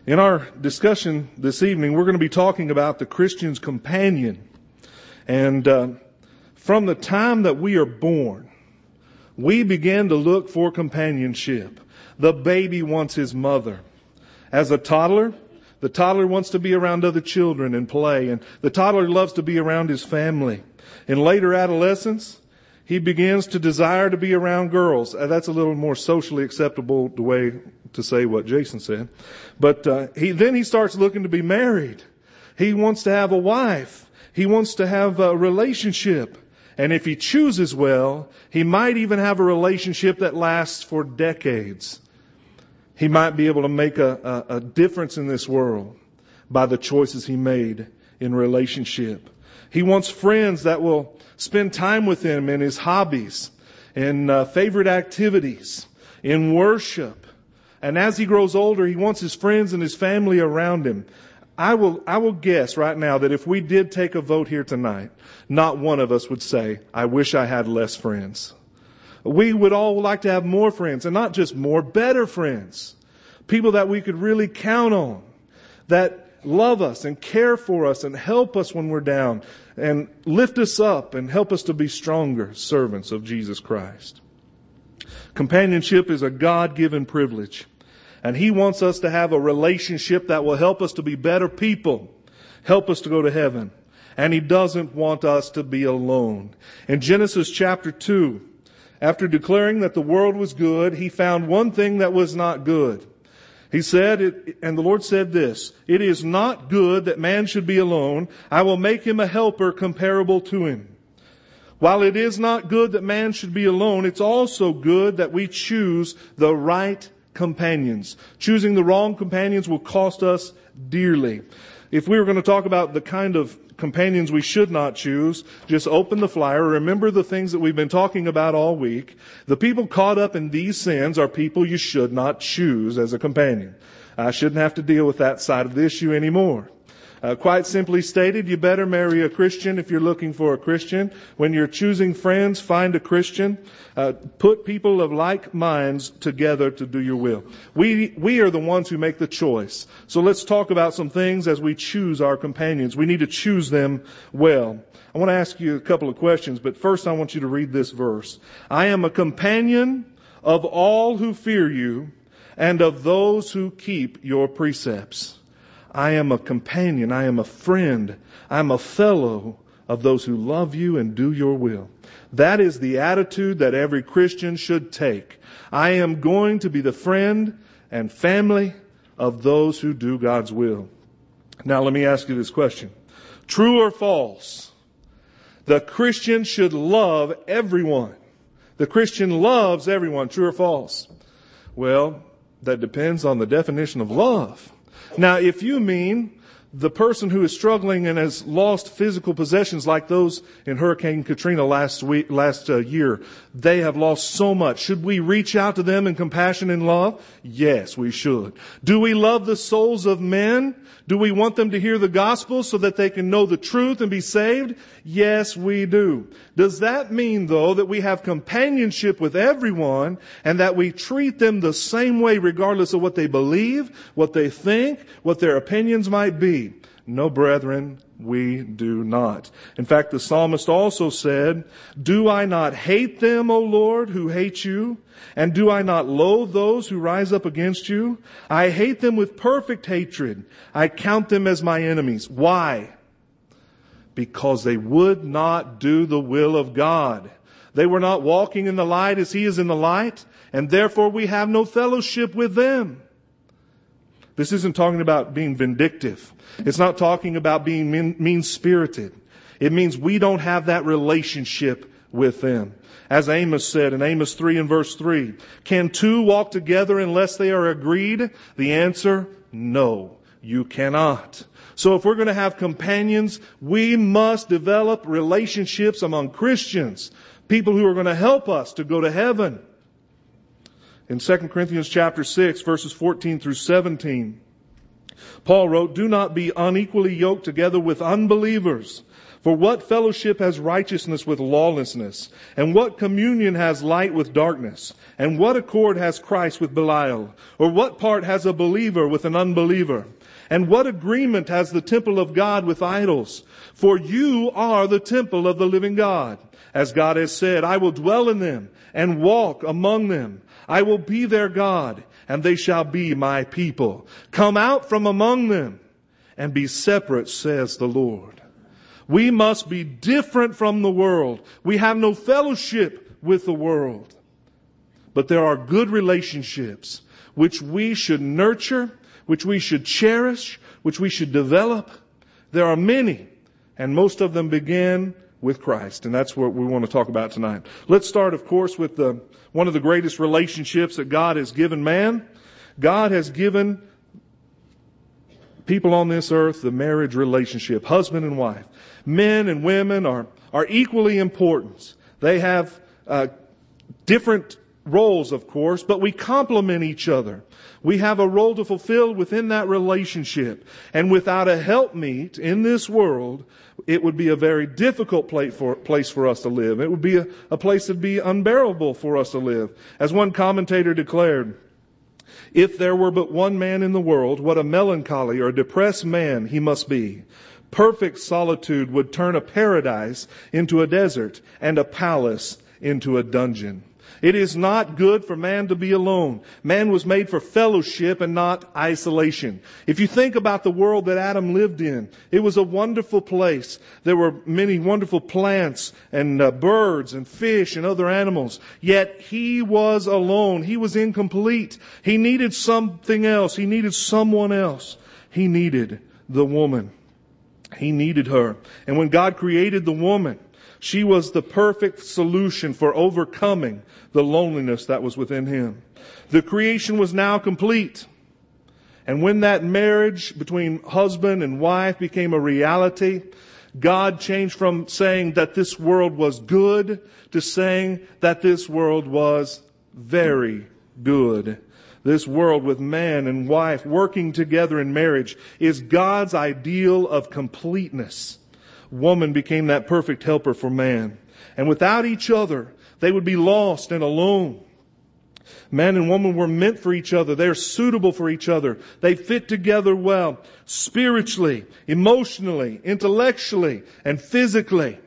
In our discussion this evening, we're going to be talking about the Christian's companion. And from the time that we are born, we begin to look for companionship. The baby wants his mother. As a toddler, the toddler wants to be around other children and play, and the toddler loves to be around his family. In later adolescence, he begins to desire to be around girls. That's a little more socially acceptable the way to say what Jason said. But he starts looking to be married. He wants to have a wife. He wants to have a relationship. And if he chooses well, he might even have a relationship that lasts for decades. He might be able to make a difference in this world by the choices he made in relationship. He wants friends that will spend time with him in his hobbies, in favorite activities, in worship. And as he grows older, he wants his friends and his family around him. I will guess right now that if we did take a vote here tonight, not one of us would say, I wish I had less friends. We would all like to have more friends, and not just more, better friends. People that we could really count on, that love us and care for us and help us when we're down and lift us up and help us to be stronger servants of Jesus Christ. Companionship is a God-given privilege, and He wants us to have a relationship that will help us to be better people, help us to go to heaven. And He doesn't want us to be alone. In Genesis chapter 2, after declaring that the world was good, He found one thing that was not good. He said, and the Lord said this, "It is not good that man should be alone. I will make him a helper comparable to him." While it is not good that man should be alone, it's also good that we choose the right companions. Choosing the wrong companions will cost us dearly. If we were going to talk about the kind of companions we should not choose, just open the flyer. Remember the things that we've been talking about all week. The people caught up in these sins are people you should not choose as a companion. I shouldn't have to deal with that side of the issue anymore. Quite simply stated, you better marry a Christian if you're looking for a Christian. When you're choosing friends, find a Christian. Put people of like minds together to do your will. We are the ones who make the choice. So let's talk about some things as we choose our companions. We need to choose them well. I want to ask you a couple of questions, but first I want you to read this verse. I am a companion of all who fear you and of those who keep your precepts. I am a companion, I am a friend, I am a fellow of those who love you and do your will. That is the attitude that every Christian should take. I am going to be the friend and family of those who do God's will. Now let me ask you this question. True or false? The Christian should love everyone. The Christian loves everyone. True or false? Well, that depends on the definition of love. Now, if you mean the person who is struggling and has lost physical possessions like those in Hurricane Katrina last year, they have lost so much. Should we reach out to them in compassion and love? Yes, we should. Do we love the souls of men? Do we want them to hear the gospel so that they can know the truth and be saved? Yes, we do. Does that mean, though, that we have companionship with everyone and that we treat them the same way regardless of what they believe, what they think, what their opinions might be? No, brethren, we do not. In fact, the psalmist also said, "Do I not hate them, O Lord, who hate you? And do I not loathe those who rise up against you? I hate them with perfect hatred. I count them as my enemies." Why? Because they would not do the will of God. They were not walking in the light as He is in the light, and therefore we have no fellowship with them. This isn't talking about being vindictive. It's not talking about being mean-spirited. It means we don't have that relationship with them. As Amos said in Amos 3 and verse 3, can two walk together unless they are agreed? The answer, no, you cannot. So if we're going to have companions, we must develop relationships among Christians, people who are going to help us to go to heaven. In 2 Corinthians chapter 6, verses 14 through 17, Paul wrote, "Do not be unequally yoked together with unbelievers. For what fellowship has righteousness with lawlessness? And what communion has light with darkness? And what accord has Christ with Belial? Or what part has a believer with an unbeliever? And what agreement has the temple of God with idols? For you are the temple of the living God. As God has said, I will dwell in them and walk among them. I will be their God, and they shall be my people. Come out from among them and be separate, says the Lord. We must be different from the world. We have no fellowship with the world. But there are good relationships which we should nurture, which we should cherish, which we should develop. There are many, and most of them begin with Christ. And that's what we want to talk about tonight. Let's start, of course, with one of the greatest relationships that God has given man. God has given people on this earth the marriage relationship, husband and wife. Men and women are equally important. They have different roles, of course, but we complement each other. We have a role to fulfill within that relationship. And without a helpmeet in this world, it would be a very difficult place for us to live. It would be a place that would be unbearable for us to live. As one commentator declared, if there were but one man in the world, what a melancholy or depressed man he must be. Perfect solitude would turn a paradise into a desert and a palace into a dungeon. It is not good for man to be alone. Man was made for fellowship and not isolation. If you think about the world that Adam lived in, it was a wonderful place. There were many wonderful plants and birds and fish and other animals. Yet he was alone. He was incomplete. He needed something else. He needed someone else. He needed the woman. He needed her. And when God created the woman, she was the perfect solution for overcoming the loneliness that was within him. The creation was now complete. And when that marriage between husband and wife became a reality, God changed from saying that this world was good to saying that this world was very good. This world with man and wife working together in marriage is God's ideal of completeness. Woman became that perfect helper for man. And without each other, they would be lost and alone. Man and woman were meant for each other. They're suitable for each other. They fit together well, spiritually, emotionally, intellectually, and physically.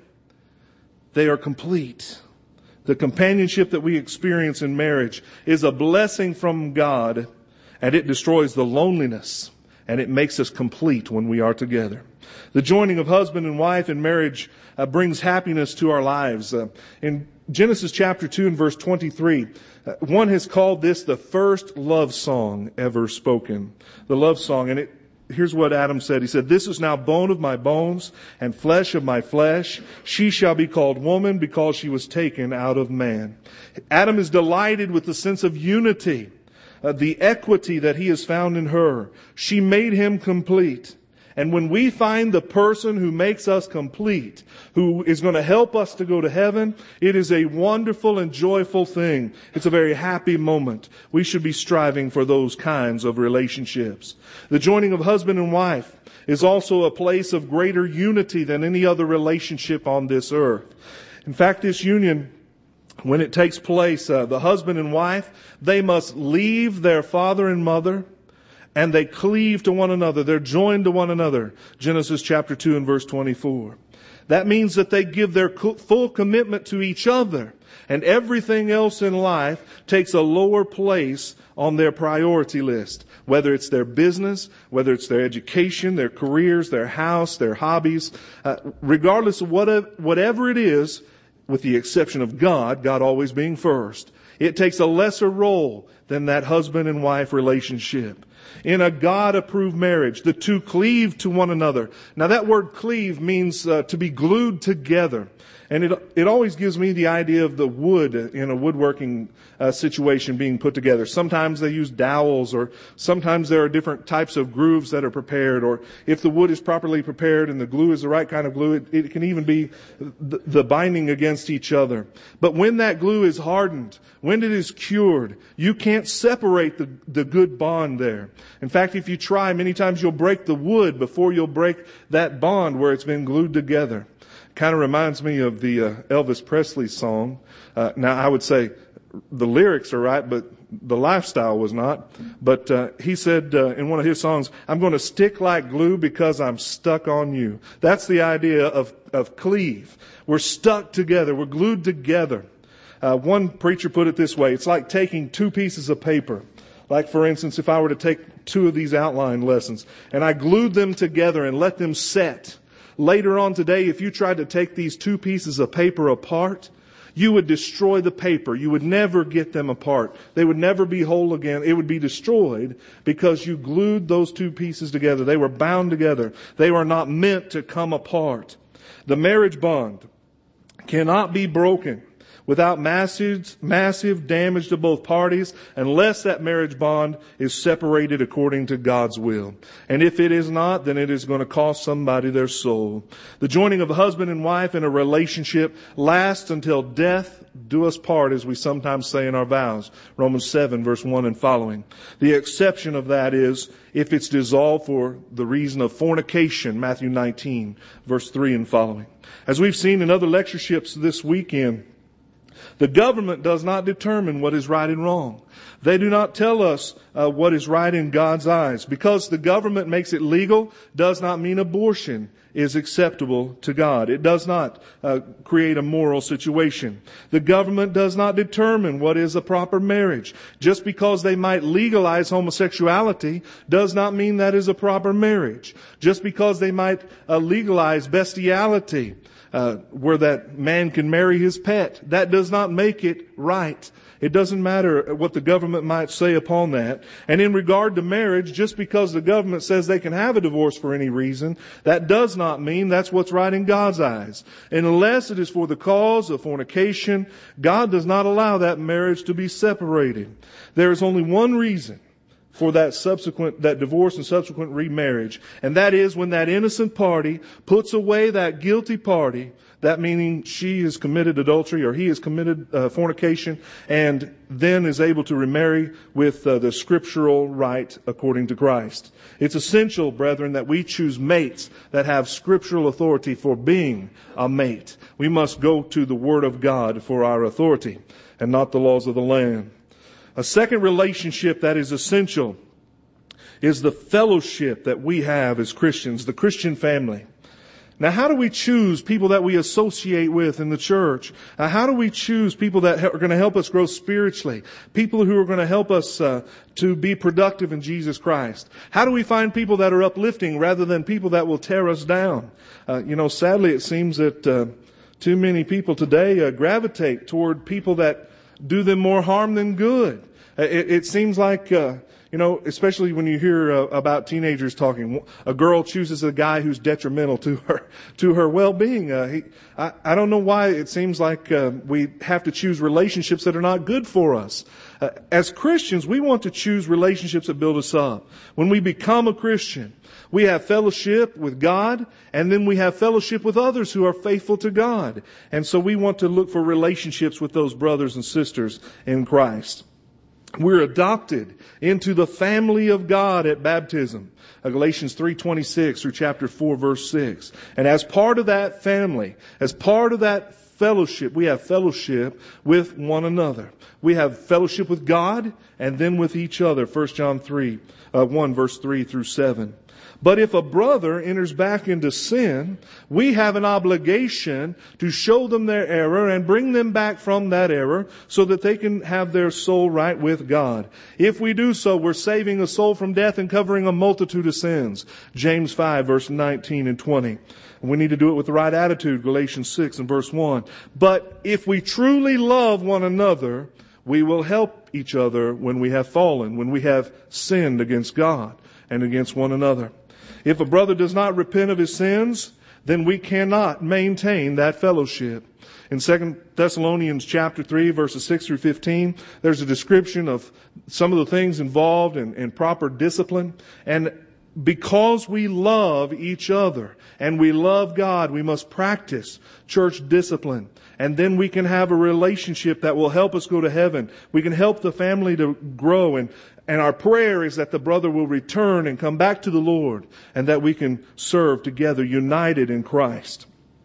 They are complete. The companionship that we experience in marriage is a blessing from God, and it destroys the loneliness, and it makes us complete when we are together. The joining of husband and wife in marriage brings happiness to our lives. In Genesis chapter 2 and verse 23, one has called this the first love song ever spoken. The love song. And here's what Adam said. He said, "This is now bone of my bones and flesh of my flesh. She shall be called woman because she was taken out of man." Adam is delighted with the sense of unity, the equity that he has found in her. She made him complete. And when we find the person who makes us complete, who is going to help us to go to heaven, it is a wonderful and joyful thing. It's a very happy moment. We should be striving for those kinds of relationships. The joining of husband and wife is also a place of greater unity than any other relationship on this earth. In fact, this union, when it takes place, the husband and wife, they must leave their father and mother, and they cleave to one another. They're joined to one another. Genesis chapter 2 and verse 24. That means that they give their full commitment to each other. And everything else in life takes a lower place on their priority list. Whether it's their business, whether it's their education, their careers, their house, their hobbies. Regardless of whatever it is, with the exception of God always being first. It takes a lesser role than that husband and wife relationship. In a God-approved marriage, the two cleave to one another. Now that word cleave means to be glued together. And it always gives me the idea of the wood in a woodworking situation being put together. Sometimes they use dowels, or sometimes there are different types of grooves that are prepared. Or if the wood is properly prepared and the glue is the right kind of glue, it can even be the binding against each other. But when that glue is hardened, when it is cured, you can't separate the good bond there. In fact, if you try, many times you'll break the wood before you'll break that bond where it's been glued together. Kind of reminds me of the Elvis Presley song. Now, I would say the lyrics are right, but the lifestyle was not. But he said in one of his songs, "I'm going to stick like glue because I'm stuck on you." That's the idea of cleave. We're stuck together. We're glued together. One preacher put it this way: it's like taking two pieces of paper. Like, for instance, if I were to take two of these outline lessons and I glued them together and let them set. Later on today, if you tried to take these two pieces of paper apart, you would destroy the paper. You would never get them apart. They would never be whole again. It would be destroyed because you glued those two pieces together. They were bound together. They were not meant to come apart. The marriage bond cannot be broken without massive damage to both parties unless that marriage bond is separated according to God's will. And if it is not, then it is going to cost somebody their soul. The joining of a husband and wife in a relationship lasts until death do us part, as we sometimes say in our vows. Romans 7, verse 1 and following. The exception of that is if it's dissolved for the reason of fornication, Matthew 19, verse 3 and following. As we've seen in other lectureships this weekend, the government does not determine what is right and wrong. They do not tell us what is right in God's eyes. Because the government makes it legal does not mean abortion is acceptable to God. It does not create a moral situation. The government does not determine what is a proper marriage. Just because they might legalize homosexuality does not mean that is a proper marriage. Just because they might legalize bestiality, where that man can marry his pet, that does not make it right. It doesn't matter what the government might say upon that. And in regard to marriage, just because the government says they can have a divorce for any reason, that does not mean that's what's right in God's eyes. And unless it is for the cause of fornication, God does not allow that marriage to be separated. There is only one reason for that divorce and subsequent remarriage. And that is when that innocent party puts away that guilty party, that meaning she has committed adultery or he has committed fornication, and then is able to remarry with the scriptural right according to Christ. It's essential, brethren, that we choose mates that have scriptural authority for being a mate. We must go to the Word of God for our authority and not the laws of the land. A second relationship that is essential is the fellowship that we have as Christians, the Christian family. Now, how do we choose people that we associate with in the church? How do we choose people that are going to help us grow spiritually? People who are going to help us to be productive in Jesus Christ? How do we find people that are uplifting rather than people that will tear us down? Sadly, it seems that too many people today gravitate toward people that do them more harm than good. It seems like, especially when you hear about teenagers talking, a girl chooses a guy who's detrimental to her well-being. I don't know why it seems like we have to choose relationships that are not good for us. As Christians, we want to choose relationships that build us up. When we become a Christian, we have fellowship with God, and then we have fellowship with others who are faithful to God. And so we want to look for relationships with those brothers and sisters in Christ. We're adopted into the family of God at baptism. Galatians 3:26 through chapter 4, verse 6. And as part of that family, as part of that fellowship, we have fellowship with one another. We have fellowship with God and then with each other. 1 John 1 verse 3 through 7. But if a brother enters back into sin, we have an obligation to show them their error and bring them back from that error so that they can have their soul right with God. If we do so, we're saving a soul from death and covering a multitude of sins. James 5, verse 19 and 20. We need to do it with the right attitude. Galatians 6 and verse 1. But if we truly love one another, we will help each other when we have fallen, when we have sinned against God and against one another. If a brother does not repent of his sins, then we cannot maintain that fellowship. In 2 Thessalonians chapter 3, verses 6 through 15, there's a description of some of the things involved in proper discipline. And because we love each other and we love God, we must practice church discipline. And then we can have a relationship that will help us go to heaven. We can help the family to grow. And our prayer is that the brother will return and come back to the Lord and that we can serve together, united in Christ.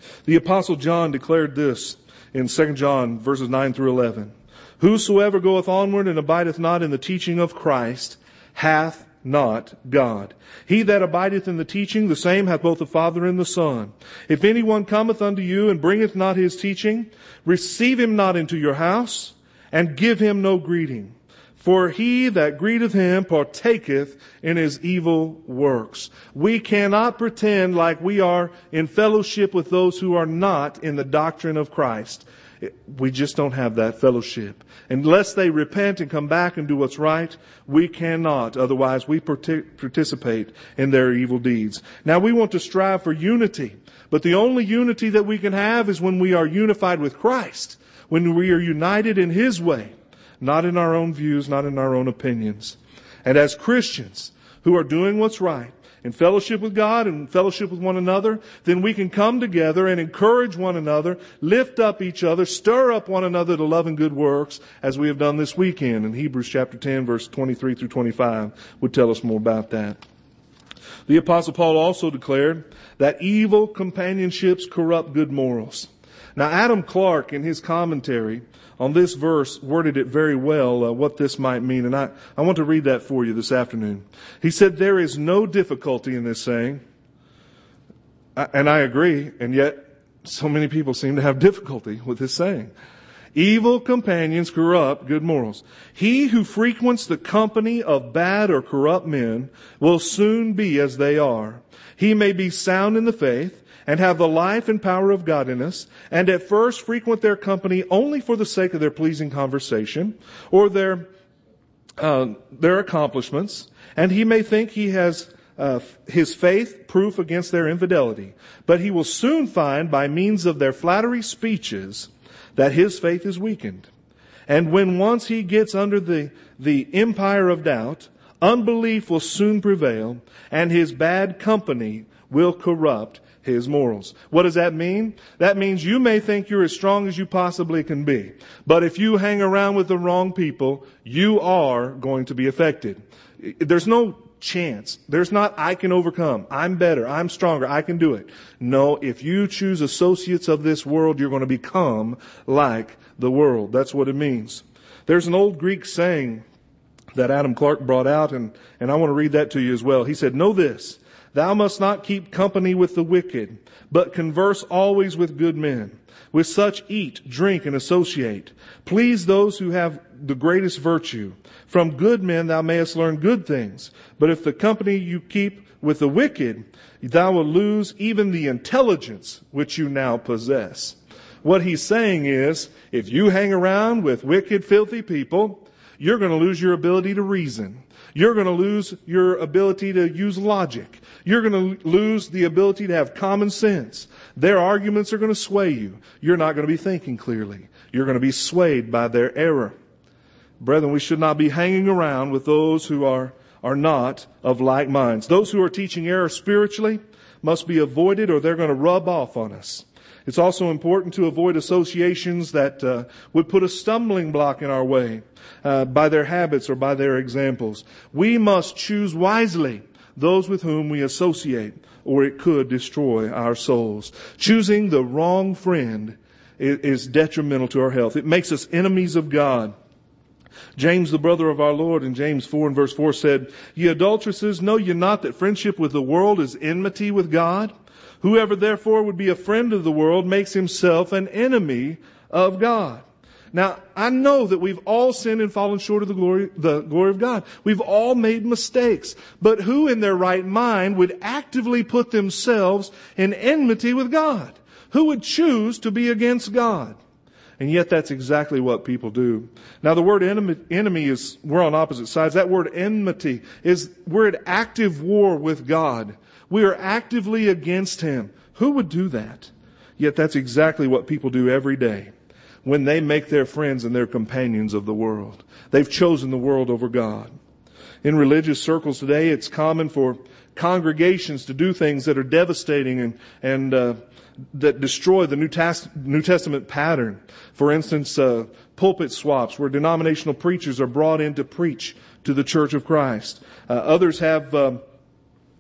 The Apostle John declared this in 2 John verses 9 through 11. Whosoever goeth onward and abideth not in the teaching of Christ hath not God. He that abideth in the teaching, the same hath both the Father and the Son. If anyone cometh unto you and bringeth not his teaching, receive him not into your house, and give him no greeting. For he that greeteth him partaketh in his evil works. We cannot pretend like we are in fellowship with those who are not in the doctrine of Christ. We just don't have that fellowship. Unless they repent and come back and do what's right, we cannot. Otherwise, we participate in their evil deeds. Now, we want to strive for unity. But the only unity that we can have is when we are unified with Christ. When we are united in His way. Not in our own views, not in our own opinions. And as Christians who are doing what's right, in fellowship with God and fellowship with one another, then we can come together and encourage one another, lift up each other, stir up one another to love and good works, as we have done this weekend. And Hebrews chapter 10, verse 23 through 25 would tell us more about that. The Apostle Paul also declared that evil companionships corrupt good morals. Now, Adam Clarke, in his commentary on this verse, worded it very well, what this might mean. And I want to read that for you this afternoon. He said, there is no difficulty in this saying. And I agree, and yet so many people seem to have difficulty with this saying. Evil companions corrupt good morals. He who frequents the company of bad or corrupt men will soon be as they are. He may be sound in the faith, and have the life and power of godliness, and at first frequent their company only for the sake of their pleasing conversation, or their accomplishments, and he may think he has his faith proof against their infidelity. But he will soon find, by means of their flattery speeches, that his faith is weakened. And when once he gets under the empire of doubt, unbelief will soon prevail, and his bad company will corrupt his morals. What does that mean? That means you may think you're as strong as you possibly can be. But if you hang around with the wrong people, you are going to be affected. There's no chance. There's not, I can overcome. I'm better. I'm stronger. I can do it. No, if you choose associates of this world, you're going to become like the world. That's what it means. There's an old Greek saying that Adam Clarke brought out, and I want to read that to you as well. He said, know this. Thou must not keep company with the wicked, but converse always with good men. With such eat, drink, and associate. Please those who have the greatest virtue. From good men thou mayest learn good things. But if the company you keep with the wicked, thou will lose even the intelligence which you now possess. What he's saying is, if you hang around with wicked, filthy people, you're going to lose your ability to reason. You're going to lose your ability to use logic. You're going to lose the ability to have common sense. Their arguments are going to sway you. You're not going to be thinking clearly. You're going to be swayed by their error. Brethren, we should not be hanging around with those who are not of like minds. Those who are teaching error spiritually must be avoided, or they're going to rub off on us. It's also important to avoid associations that would put a stumbling block in our way by their habits or by their examples. We must choose wisely those with whom we associate, or it could destroy our souls. Choosing the wrong friend is detrimental to our health. It makes us enemies of God. James, the brother of our Lord, in James 4 and verse 4 said, Ye adulteresses, know ye not that friendship with the world is enmity with God? Whoever therefore would be a friend of the world makes himself an enemy of God. Now, I know that we've all sinned and fallen short of the glory of God. We've all made mistakes. But who in their right mind would actively put themselves in enmity with God? Who would choose to be against God? And yet that's exactly what people do. Now, the word enemy is, we're on opposite sides. That word enmity is, we're at active war with God. We are actively against Him. Who would do that? Yet that's exactly what people do every day when they make their friends and their companions of the world. They've chosen the world over God. In religious circles today, it's common for congregations to do things that are devastating and that destroy the New Testament pattern. For instance, pulpit swaps where denominational preachers are brought in to preach to the Church of Christ. Others have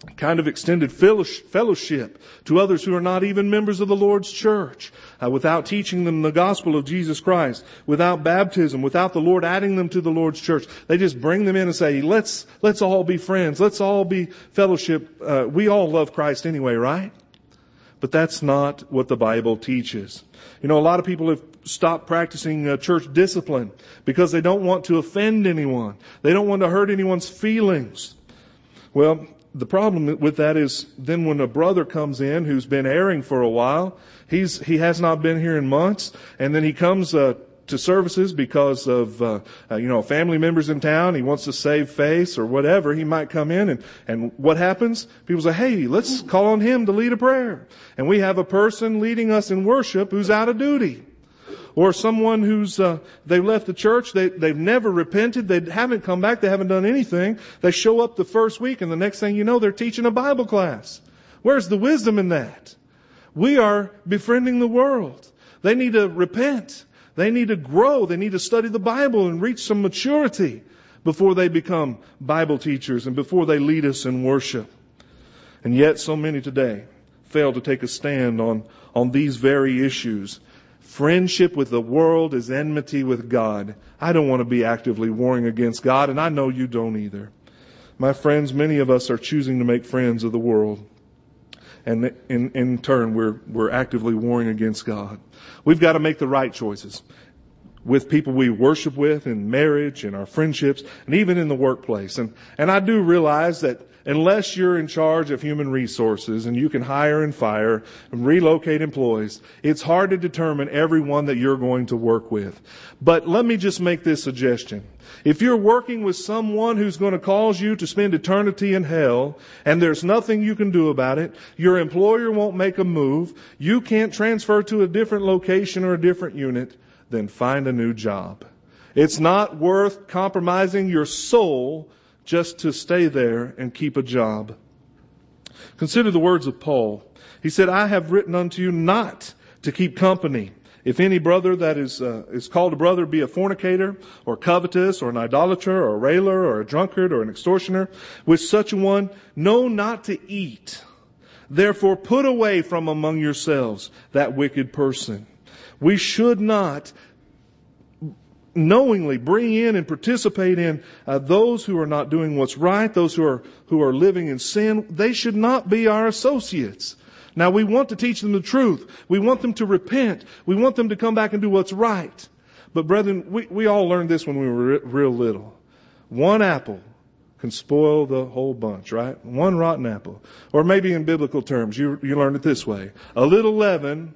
kind of extended fellowship to others who are not even members of the Lord's church, without teaching them the gospel of Jesus Christ, without baptism, without the Lord adding them to the Lord's church. They just bring them in and say, let's all be friends. Let's all be fellowship. We all love Christ anyway, right? But that's not what the Bible teaches. You know, a lot of people have stopped practicing church discipline because they don't want to offend anyone. They don't want to hurt anyone's feelings. Well, the problem with that is then when a brother comes in who's been erring for a while, he has not been here in months, and then he comes to services because of family members in town. He wants to save face or whatever. He might come in and what happens? People say, hey, let's call on him to lead a prayer. And we have a person leading us in worship who's out of duty. Or someone who's, they've left the church, they've never repented, they haven't come back, they haven't done anything. They show up the first week and the next thing you know, they're teaching a Bible class. Where's the wisdom in that? We are befriending the world. They need to repent. They need to grow. They need to study the Bible and reach some maturity before they become Bible teachers and before they lead us in worship. And yet so many today fail to take a stand on these very issues. Friendship with the world is enmity with God. I don't want to be actively warring against God, and I know you don't either. My friends, many of us are choosing to make friends of the world. And in turn, we're actively warring against God. We've got to make the right choices with people we worship with in marriage, in our friendships, and even in the workplace. And I do realize that unless you're in charge of human resources and you can hire and fire and relocate employees, it's hard to determine everyone that you're going to work with. But let me just make this suggestion. If you're working with someone who's going to cause you to spend eternity in hell, and there's nothing you can do about it, your employer won't make a move, you can't transfer to a different location or a different unit, then find a new job. It's not worth compromising your soul just to stay there and keep a job. Consider the words of Paul. He said, I have written unto you not to keep company. If any brother that is called a brother be a fornicator, or covetous, or an idolater, or a railer, or a drunkard, or an extortioner, with such a one, know not to eat. Therefore put away from among yourselves that wicked person. We should not knowingly bring in and participate in those who are not doing what's right, those who are living in sin. They should not be our associates. Now, we want to teach them the truth. We want them to repent. We want them to come back and do what's right. But brethren, we all learned this when we were real little. One apple can spoil the whole bunch, right? One rotten apple. Or maybe in biblical terms, you learned it this way. A little leaven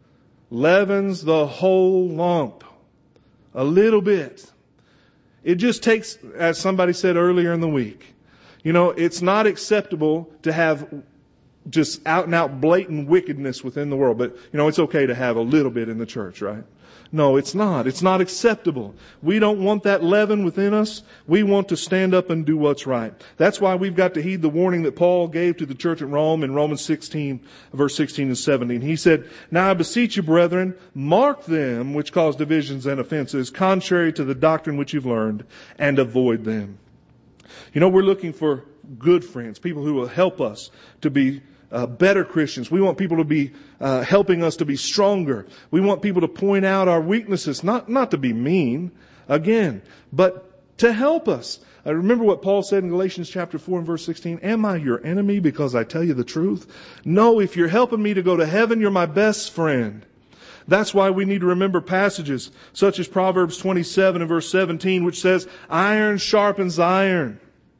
leavens the whole lump. A little bit. It just takes, as somebody said earlier in the week, it's not acceptable to have just out and out blatant wickedness within the world. But, it's okay to have a little bit in the church, right? No, it's not. It's not acceptable. We don't want that leaven within us. We want to stand up and do what's right. That's why we've got to heed the warning that Paul gave to the church at Rome in Romans 16, verse 16 and 17. He said, Now I beseech you, brethren, mark them which cause divisions and offenses, contrary to the doctrine which you've learned, and avoid them. We're looking for good friends, people who will help us to be better Christians. We want people to be helping us to be stronger. We want people to point out our weaknesses, not to be mean, again, but to help us. Remember what Paul said in Galatians chapter 4 and verse 16, Am I your enemy because I tell you the truth? No, if you're helping me to go to heaven, you're my best friend. That's why we need to remember passages such as Proverbs 27 and verse 17, which says, Iron sharpens iron,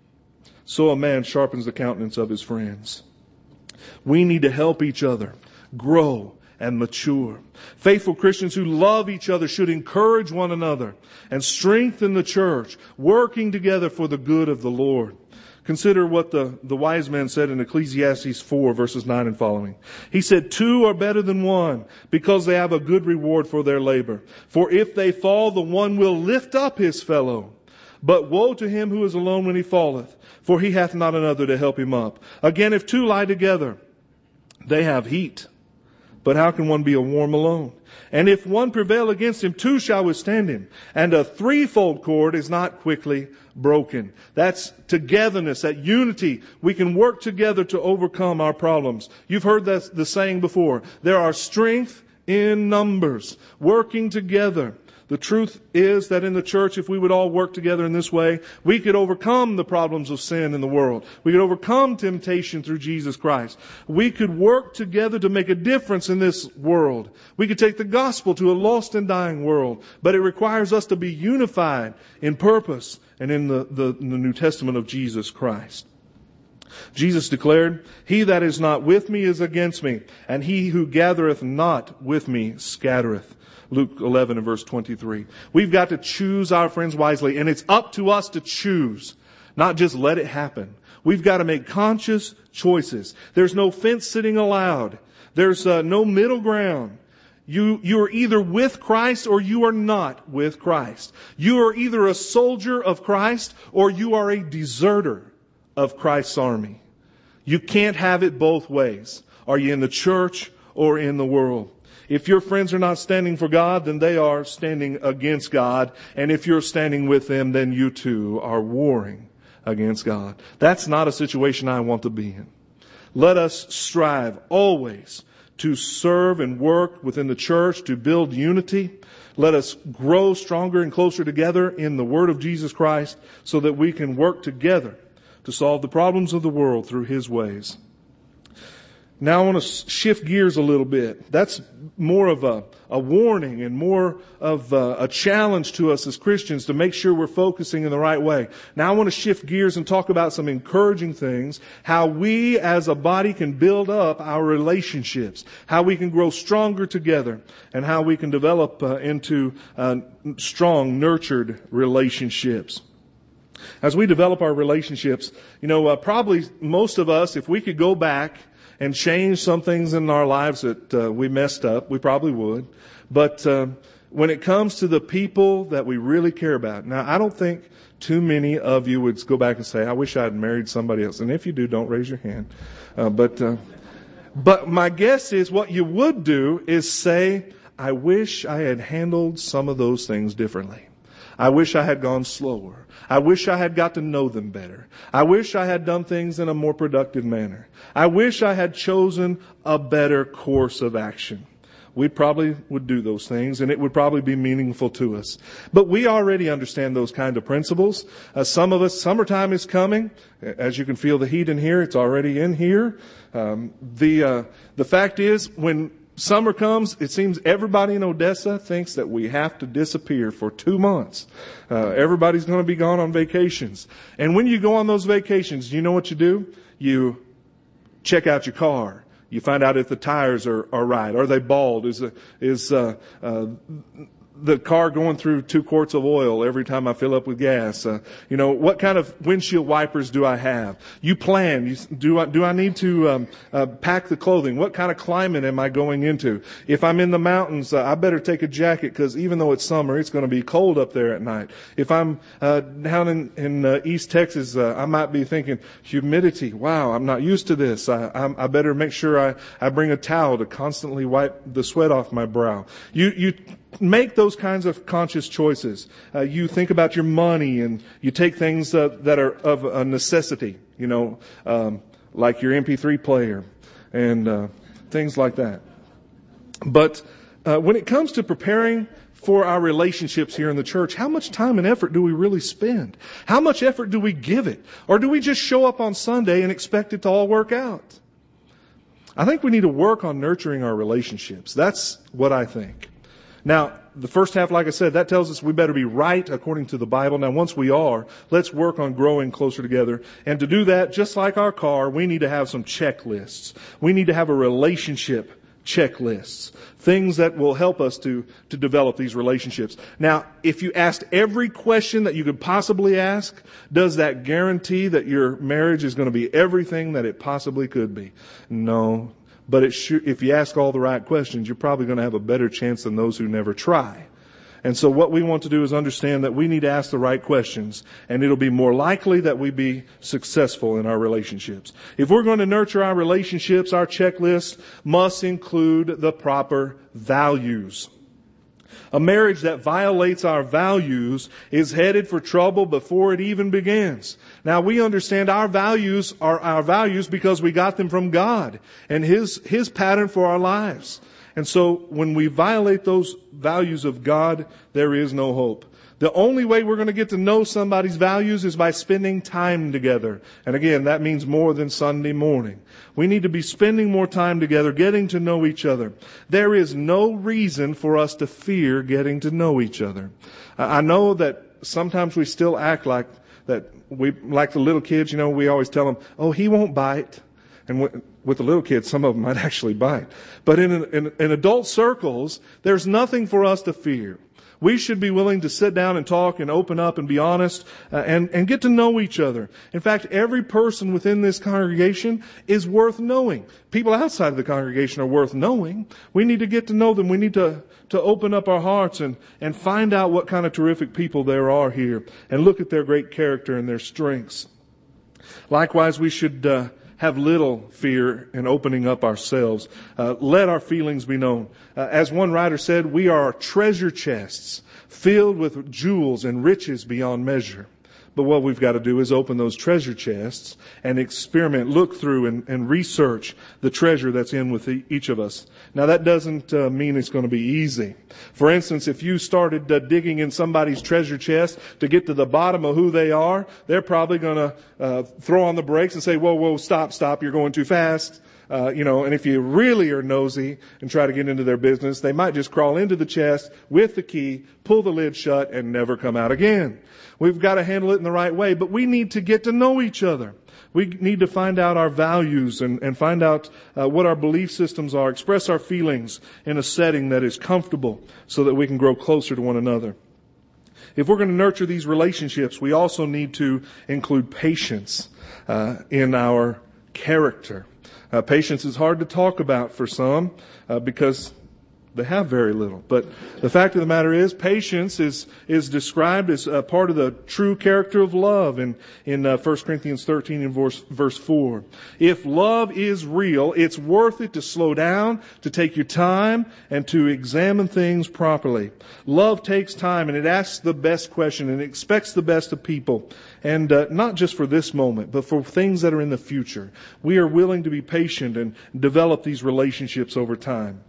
so a man sharpens the countenance of his friends. We need to help each other grow and mature. Faithful Christians who love each other should encourage one another and strengthen the church, working together for the good of the Lord. Consider what the wise man said in Ecclesiastes 4, verses 9 and following. He said, 2 are better than one, because they have a good reward for their labor. For if they fall, the one will lift up his fellow. But woe to him who is alone when he falleth, for he hath not another to help him up. Again, if 2 lie together, they have heat. But how can one be a worm alone? And if one prevail against him, two shall withstand him. And a threefold cord is not quickly broken. That's togetherness, that unity. We can work together to overcome our problems. You've heard the saying before. There are strength in numbers, working together. The truth is that in the church, if we would all work together in this way, we could overcome the problems of sin in the world. We could overcome temptation through Jesus Christ. We could work together to make a difference in this world. We could take the gospel to a lost and dying world. But it requires us to be unified in purpose and in the New Testament of Jesus Christ. Jesus declared, "He that is not with me is against me, and he who gathereth not with me scattereth." Luke 11 and verse 23. We've got to choose our friends wisely, and it's up to us to choose, not just let it happen. We've got to make conscious choices. There's no fence sitting allowed. There's no middle ground. You are either with Christ or you are not with Christ. You are either a soldier of Christ or you are a deserter of Christ's army. You can't have it both ways. Are you in the church or in the world? If your friends are not standing for God, then they are standing against God. And if you're standing with them, then you too are warring against God. That's not a situation I want to be in. Let us strive always to serve and work within the church to build unity. Let us grow stronger and closer together in the Word of Jesus Christ so that we can work together to solve the problems of the world through His ways. Now I want to shift gears a little bit. That's more of a warning and more of a challenge to us as Christians to make sure we're focusing in the right way. Now I want to shift gears and talk about some encouraging things, how we as a body can build up our relationships, how we can grow stronger together, and how we can develop into strong, nurtured relationships. As we develop our relationships, probably most of us, if we could go back and change some things in our lives that we messed up, we probably would. But when it comes to the people that we really care about, now I don't think too many of you would go back and say, I wish I had married somebody else. And if you do, don't raise your hand. But my guess is what you would do is say, I wish I had handled some of those things differently. I wish I had gone slower. I wish I had got to know them better. I wish I had done things in a more productive manner. I wish I had chosen a better course of action. We probably would do those things, and it would probably be meaningful to us. But we already understand those kind of principles. Some of us, summertime is coming. As you can feel the heat in here, it's already in here. The fact is, when summer comes, it seems everybody in Odessa thinks that we have to disappear for 2 months. Everybody's going to be gone on vacations. And when you go on those vacations, you know what you do? You check out your car. You find out if the tires are right. Are they bald? Is the car going through 2 quarts of oil every time I fill up with gas? What kind of windshield wipers do I have? You plan. Do I need to pack the clothing? What kind of climate am I going into? If I'm in the mountains, I better take a jacket because even though it's summer, it's going to be cold up there at night. If I'm down in East Texas, I might be thinking humidity. Wow, I'm not used to this. I better make sure I bring a towel to constantly wipe the sweat off my brow. You make those kinds of conscious choices. You think about your money and you take things that are of a necessity, like your MP3 player and things like that. But when it comes to preparing for our relationships here in the church, how much time and effort do we really spend? How much effort do we give it? Or do we just show up on Sunday and expect it to all work out? I think we need to work on nurturing our relationships. That's what I think. Now, the first half, like I said, that tells us we better be right according to the Bible. Now, once we are, let's work on growing closer together. And to do that, just like our car, we need to have some checklists. We need to have a relationship checklists. Things that will help us to develop these relationships. Now, if you asked every question that you could possibly ask, does that guarantee that your marriage is going to be everything that it possibly could be? No. But if you ask all the right questions, you're probably going to have a better chance than those who never try. And so what we want to do is understand that we need to ask the right questions, and it'll be more likely that we be successful in our relationships. If we're going to nurture our relationships, our checklist must include the proper values. A marriage that violates our values is headed for trouble before it even begins. Now, we understand our values are our values because we got them from God and His pattern for our lives. And so when we violate those values of God, there is no hope. The only way we're going to get to know somebody's values is by spending time together. And again, that means more than Sunday morning. We need to be spending more time together, getting to know each other. There is no reason for us to fear getting to know each other. I know that sometimes we still act like that. Like the little kids, we always tell them, "Oh, he won't bite." And with the little kids, some of them might actually bite. But in adult circles, there's nothing for us to fear. We should be willing to sit down and talk and open up and be honest and get to know each other. In fact, every person within this congregation is worth knowing. People outside of the congregation are worth knowing. We need to get to know them. We need to open up our hearts and find out what kind of terrific people there are here and look at their great character and their strengths. Likewise, we should have little fear in opening up ourselves. Let our feelings be known. As one writer said, we are treasure chests filled with jewels and riches beyond measure. But what we've got to do is open those treasure chests and experiment, look through and research the treasure that's in with each of us. Now that doesn't mean it's going to be easy. For instance, if you started digging in somebody's treasure chest to get to the bottom of who they are, they're probably going to throw on the brakes and say, whoa, stop, you're going too fast. And if you really are nosy and try to get into their business, they might just crawl into the chest with the key, pull the lid shut, and never come out again. We've got to handle it in the right way, but we need to get to know each other. We need to find out our values and find out what our belief systems are, express our feelings in a setting that is comfortable so that we can grow closer to one another. If we're going to nurture these relationships, we also need to include patience in our character. Patience is hard to talk about for some because they have very little. But the fact of the matter is, patience is described as part of the true character of love in 1 Corinthians 13 and verse 4. If love is real, it's worth it to slow down, to take your time, and to examine things properly. Love takes time, and it asks the best question, and it expects the best of people. And not just for this moment, but for things that are in the future. We are willing to be patient and develop these relationships over time.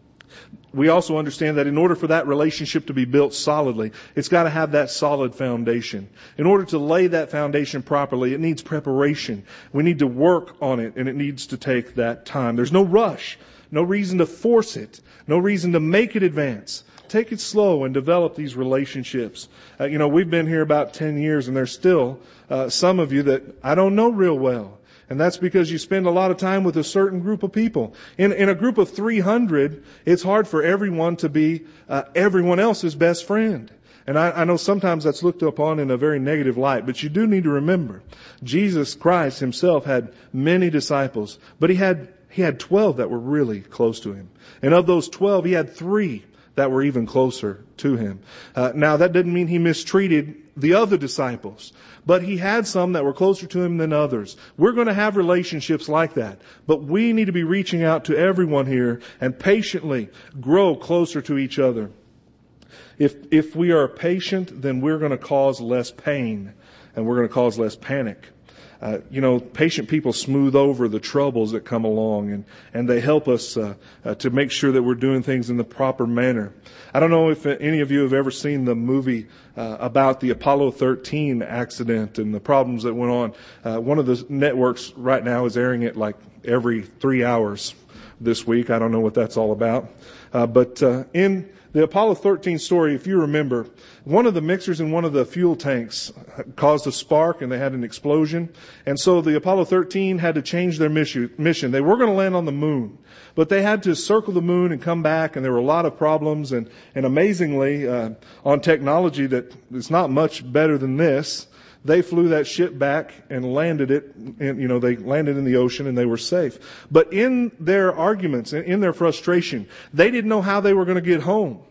We also understand that in order for that relationship to be built solidly, it's got to have that solid foundation. In order to lay that foundation properly, it needs preparation. We need to work on it, and it needs to take that time. There's no rush, no reason to force it, no reason to make it advance. Take it slow and develop these relationships. We've been here about 10 years, and there's still some of you that I don't know real well. And that's because you spend a lot of time with a certain group of people. In a group of 300, it's hard for everyone to be everyone else's best friend. And I know sometimes that's looked upon in a very negative light, but you do need to remember, Jesus Christ himself had many disciples, but he had 12 that were really close to him. And of those 12, he had 3 that were even closer to him. Now, that didn't mean he mistreated the other disciples, but he had some that were closer to him than others. We're going to have relationships like that, but we need to be reaching out to everyone here and patiently grow closer to each other. If we are patient, then we're going to cause less pain and we're going to cause less panic. Patient people smooth over the troubles that come along, and they help us to make sure that we're doing things in the proper manner. I don't know if any of you have ever seen the movie about the Apollo 13 accident and the problems that went on. One of the networks right now is airing it like every 3 hours this week. I don't know what that's all about. But in the Apollo 13 story, if you remember, one of the mixers in one of the fuel tanks caused a spark and they had an explosion. And so the Apollo 13 had to change their mission. They were going to land on the moon, but they had to circle the moon and come back, and there were a lot of problems. And amazingly, on technology that is not much better than this, they flew that ship back and landed it, and, they landed in the ocean and they were safe. But in their arguments, in their frustration, they didn't know how they were going to get home.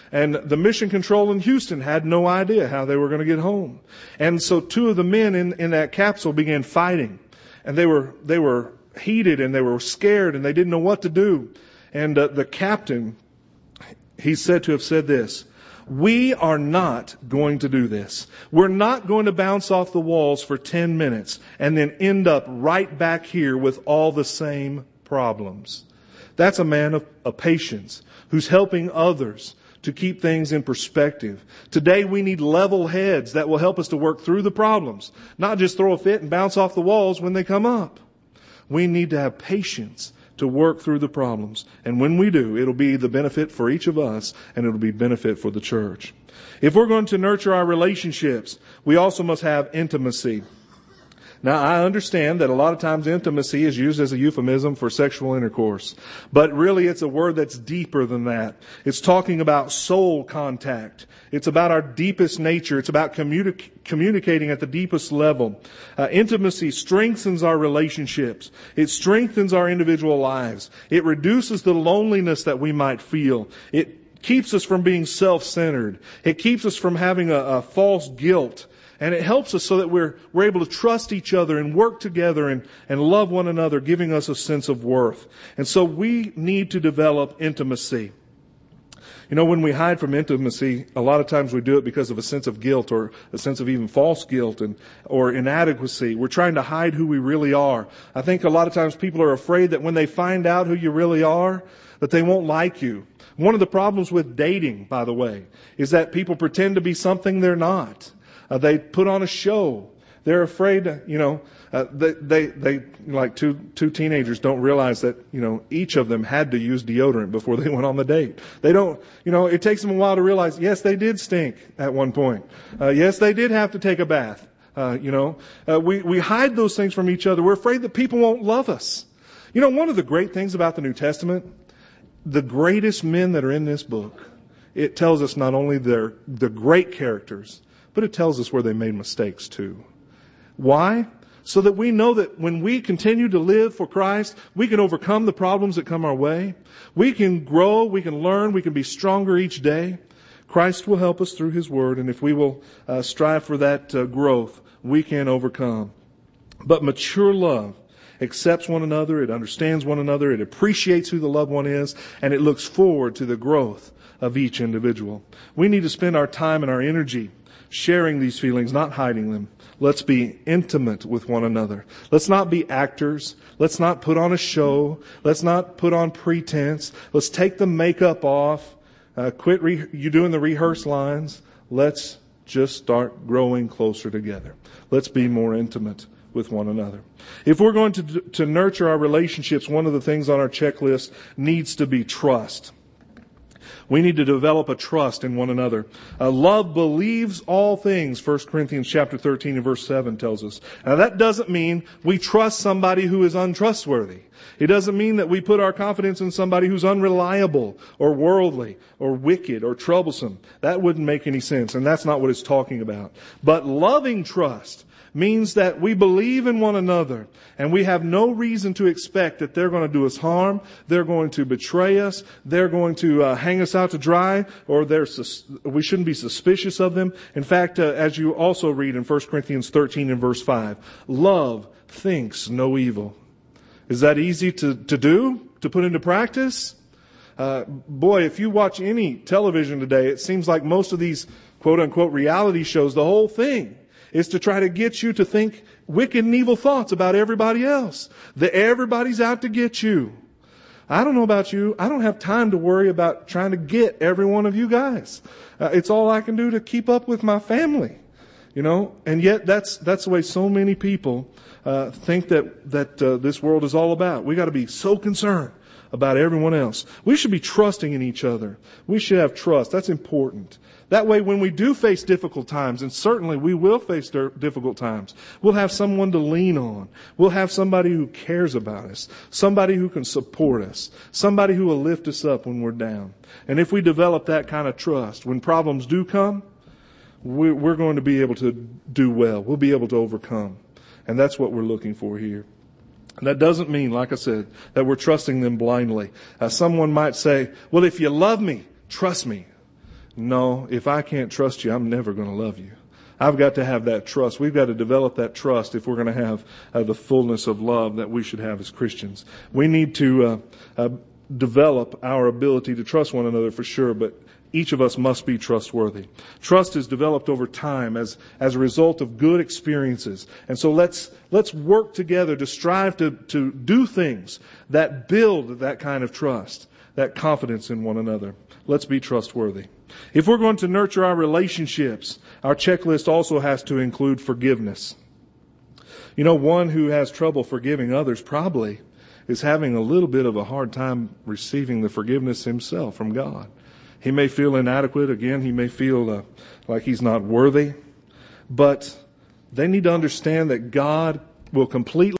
And the mission control in Houston had no idea how they were going to get home. And so two of the men in that capsule began fighting. And they were heated and they were scared and they didn't know what to do. And the captain, he's said to have said this: "We are not going to do this. We're not going to bounce off the walls for 10 minutes and then end up right back here with all the same problems." That's a man of patience who's helping others to keep things in perspective. Today we need level heads that will help us to work through the problems, not just throw a fit and bounce off the walls when they come up. We need to have patience to work through the problems. And when we do, it'll be the benefit for each of us and it'll be benefit for the church. If we're going to nurture our relationships, we also must have intimacy. Now, I understand that a lot of times intimacy is used as a euphemism for sexual intercourse. But really, it's a word that's deeper than that. It's talking about soul contact. It's about our deepest nature. It's about communicating at the deepest level. Intimacy strengthens our relationships. It strengthens our individual lives. It reduces the loneliness that we might feel. It keeps us from being self-centered. It keeps us from having a false guilt. And it helps us so that we're able to trust each other and work together and love one another, giving us a sense of worth. And so we need to develop intimacy. You know, when we hide from intimacy, a lot of times we do it because of a sense of guilt or a sense of even false guilt or inadequacy. We're trying to hide who we really are. I think a lot of times people are afraid that when they find out who you really are, that they won't like you. One of the problems with dating, by the way, is that people pretend to be something they're not. They put on a show. They're afraid, they like two teenagers don't realize that, each of them had to use deodorant before they went on the date. They don't, it takes them a while to realize, yes, they did stink at one point. Yes, they did have to take a bath. We hide those things from each other. We're afraid that people won't love us. One of the great things about the New Testament, the greatest men that are in this book, it tells us not only they're the great characters, but it tells us where they made mistakes too. Why? So that we know that when we continue to live for Christ, we can overcome the problems that come our way. We can grow, we can learn, we can be stronger each day. Christ will help us through His Word, and if we will strive for that growth, we can overcome. But mature love accepts one another, it understands one another, it appreciates who the loved one is, and it looks forward to the growth of each individual. We need to spend our time and our energy sharing these feelings, not hiding them. Let's be intimate with one another. Let's not be actors. Let's not put on a show. Let's not put on pretense. Let's take the makeup off. Quit you doing the rehearsed lines. Let's just start growing closer together. Let's be more intimate with one another. If we're going to nurture our relationships, one of the things on our checklist needs to be trust. We need to develop a trust in one another. Love believes all things, 1 Corinthians chapter 13 and verse 7 tells us. Now that doesn't mean we trust somebody who is untrustworthy. It doesn't mean that we put our confidence in somebody who's unreliable or worldly or wicked or troublesome. That wouldn't make any sense, and that's not what it's talking about. But loving trust means that we believe in one another and we have no reason to expect that they're going to do us harm, they're going to betray us, they're going to hang us out to dry, or we shouldn't be suspicious of them. In fact, as you also read in 1 Corinthians 13 and verse 5, love thinks no evil. Is that easy to do, to put into practice? Boy, if you watch any television today, it seems like most of these quote-unquote reality shows, the whole thing is to try to get you to think wicked and evil thoughts about everybody else. That everybody's out to get you. I don't know about you. I don't have time to worry about trying to get every one of you guys. It's all I can do to keep up with my family. And yet that's the way so many people think that this world is all about. We got to be so concerned about everyone else. We should be trusting in each other. We should have trust. That's important. That way, when we do face difficult times, and certainly we will face difficult times, we'll have someone to lean on. We'll have somebody who cares about us, somebody who can support us, somebody who will lift us up when we're down. And if we develop that kind of trust, when problems do come, we're going to be able to do well. We'll be able to overcome. And that's what we're looking for here. And that doesn't mean, like I said, that we're trusting them blindly. Someone might say, well, if you love me, trust me. No, if I can't trust you, I'm never going to love you. I've got to have that trust. We've got to develop that trust if we're going to have the fullness of love that we should have as Christians. We need to develop our ability to trust one another for sure, but each of us must be trustworthy. Trust is developed over time as a result of good experiences. And so let's work together to strive to do things that build that kind of trust, that confidence in one another. Let's be trustworthy. If we're going to nurture our relationships, our checklist also has to include forgiveness. You know, one who has trouble forgiving others probably is having a little bit of a hard time receiving the forgiveness himself from God. He may feel inadequate. Again, he may feel like he's not worthy. But they need to understand that God will completely